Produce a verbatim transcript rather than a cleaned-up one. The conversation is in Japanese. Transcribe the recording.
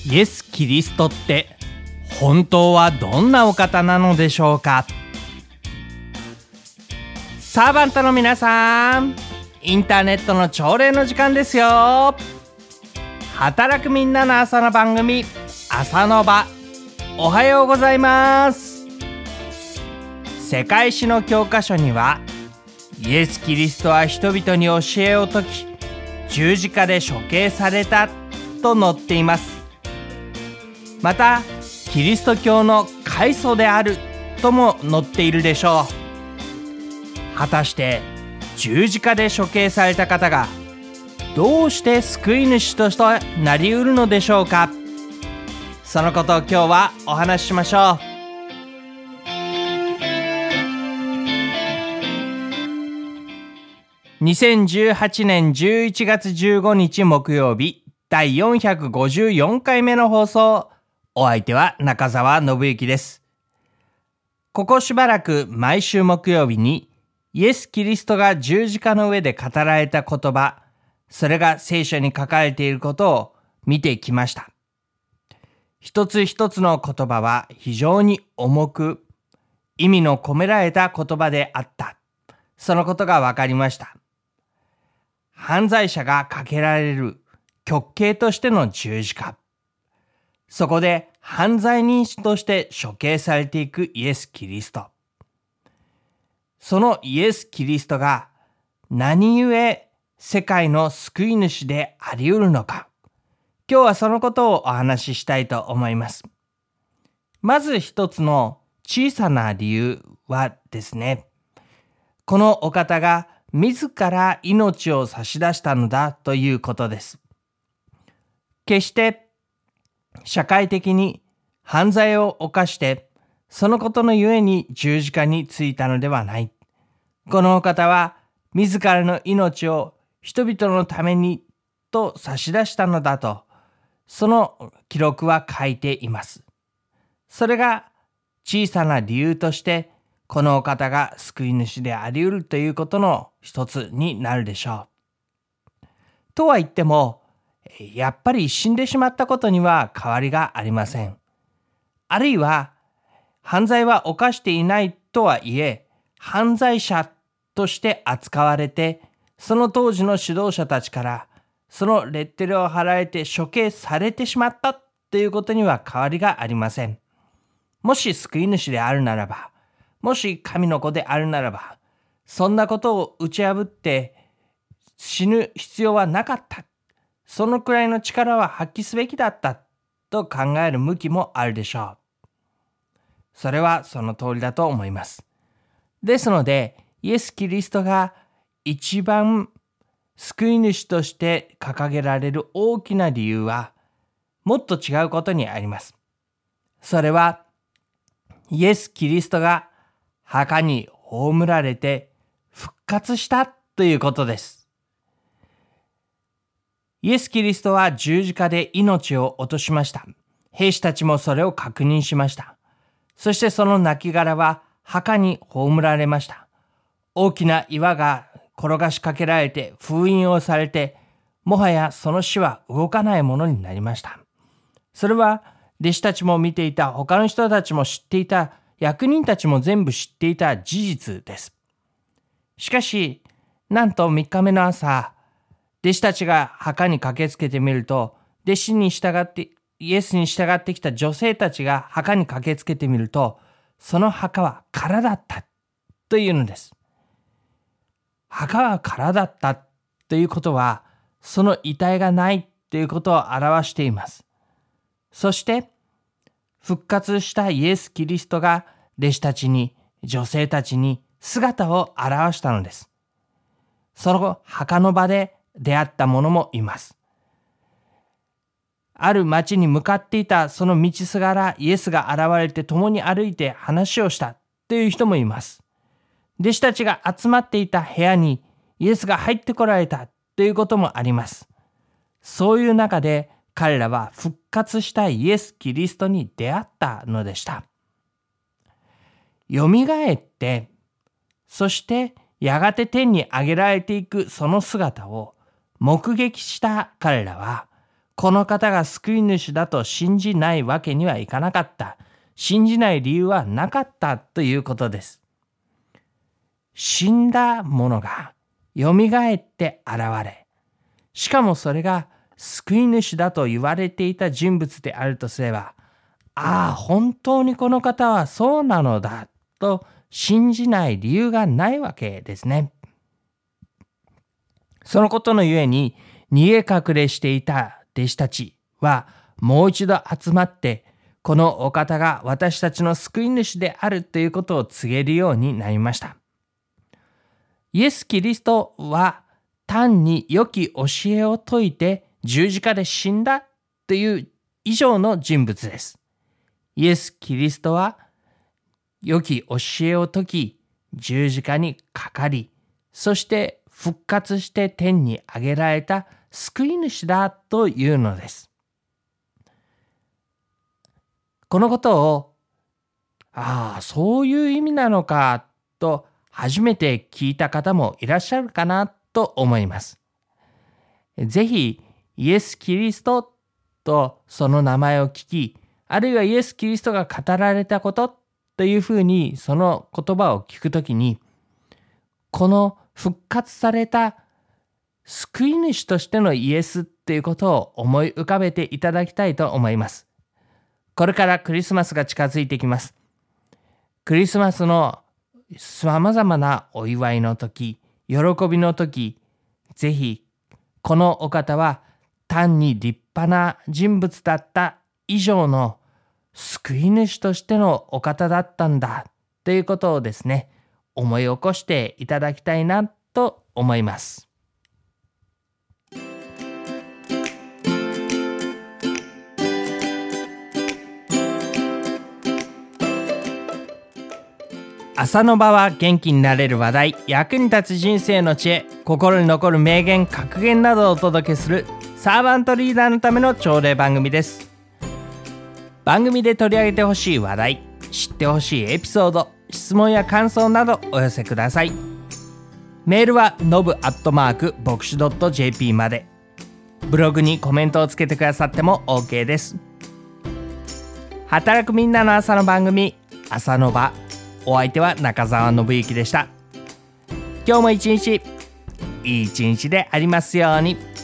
イエス・キリストって本当はどんなお方なのでしょうか。サーバントの皆さん、インターネットの朝礼の時間ですよ。働くみんなの朝の番組、朝の場。おはようございます。世界史の教科書には、イエス・キリストは人々に教えを説き、十字架で処刑されたと載っています。また、キリスト教の開祖であるとも載っているでしょう。果たして十字架で処刑された方がどうして救い主としてなりうるのでしょうか。そのことを今日はお話ししましょう。にせんじゅうはちねんじゅういちがつじゅうごにち木曜日、だいよんひゃくごじゅうよんかいめの放送。お相手は中澤信之です。ここしばらく毎週木曜日にイエス・キリストが十字架の上で語られた言葉、それが聖書に書かれていることを見てきました。一つ一つの言葉は非常に重く、意味の込められた言葉であった。そのことが分かりました。犯罪者がかけられる極刑としての十字架。そこで犯罪人として処刑されていくイエス・キリスト。そのイエス・キリストが何故世界の救い主であり得るのか。今日はそのことをお話ししたいと思います。まず一つの小さな理由はですね、このお方が自ら命を差し出したのだということです。決して社会的に犯罪を犯して、そのことのゆえに十字架についたのではない。このお方は自らの命を人々のためにと差し出したのだと、その記録は書いています。それが小さな理由として、このお方が救い主であり得るということの一つになるでしょう。とは言っても、やっぱり死んでしまったことには変わりがありません。あるいは犯罪は犯していないとはいえ、犯罪者として扱われて、その当時の指導者たちからそのレッテルを貼られて処刑されてしまったということには変わりがありません。もし救い主であるならば、もし神の子であるならば、そんなことを打ち破って死ぬ必要はなかった。そのくらいの力は発揮すべきだったと考える向きもあるでしょう。それはその通りだと思います。ですので、イエス・キリストが一番救い主として掲げられる大きな理由は、もっと違うことにあります。それは、イエス・キリストが墓に葬られて復活したということです。イエス・キリストは十字架で命を落としました。兵士たちもそれを確認しました。そしてその亡骸は墓に葬られました。大きな岩が転がしかけられて封印をされて、もはやその死は動かないものになりました。それは弟子たちも見ていた、他の人たちも知っていた、役人たちも全部知っていた事実です。しかし、なんとみっかめの朝、弟子たちが墓に駆けつけてみると、弟子に従って、イエスに従ってきた女性たちが墓に駆けつけてみると、その墓は空だったというのです。墓は空だったということは、その遺体がないということを表しています。そして、復活したイエス・キリストが弟子たちに、女性たちに姿を現したのです。その墓の場で出会った者もいます。ある町に向かっていたその道すがらイエスが現れて共に歩いて話をしたという人もいます。弟子たちが集まっていた部屋にイエスが入ってこられたということもあります。そういう中で彼らは復活したイエス・キリストに出会ったのでした。よみがえって、そしてやがて天に上げられていくその姿を目撃した彼らは、 この方が救い主だと信じないわけにはいかなかった。信じない理由はなかったということです。死んだものがよみがえって現れ、しかもそれが救い主だと言われていた人物であるとすれば、ああ、本当にこの方はそうなのだと信じない理由がないわけですね。そのことのゆえに逃げ隠れしていた弟子たちはもう一度集まって、このお方が私たちの救い主であるということを告げるようになりました。イエス・キリストは単に良き教えを説いて十字架で死んだという以上の人物です。イエス・キリストは良き教えを説き、十字架にかかり、そして復活して天に上げられた救い主だというのです。このことを、ああ、そういう意味なのかと初めて聞いた方もいらっしゃるかなと思います。ぜひイエス・キリストとその名前を聞き、あるいはイエス・キリストが語られたことというふうにその言葉を聞くときに、この復活された救い主としてのイエスっていうことを思い浮かべていただきたいと思います。これからクリスマスが近づいてきます。クリスマスのさまざまなお祝いの時、喜びの時、ぜひこのお方は単に立派な人物だった以上の救い主としてのお方だったんだということをですね、思い起こしていただきたいなと思います。朝の場は元気になれる話題、役に立つ人生の知恵、心に残る名言、格言などをお届けするサーバントリーダーのための朝礼番組です。番組で取り上げてほしい話題、知ってほしいエピソード、質問や感想などお寄せください。メールはノブアットマーク牧師 .jp まで。ブログにコメントをつけてくださっても OK です。働くみんなの朝の番組、朝の場。お相手は中澤信之でした。今日も一日いい一日でありますように。